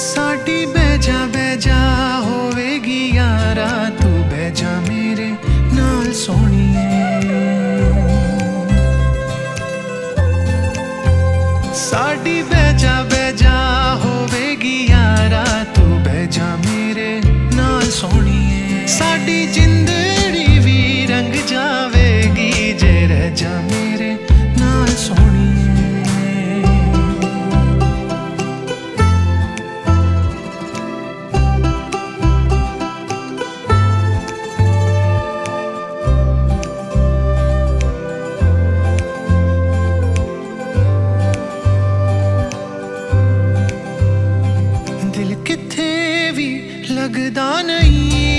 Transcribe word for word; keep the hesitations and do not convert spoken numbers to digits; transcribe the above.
साडी बह जा बह जा होवेगी यारा, तू बह जा मेरे नाल सोहणीए। साडी बह जा बह जा होवेगी यारा, तू बह जा मेरे नाल सोहणीए। साडी जिंदड़ी भी रंग जावेगी जे रह जा मेरे नाल सोहणीए। दिल किथे भी लगदा नहीं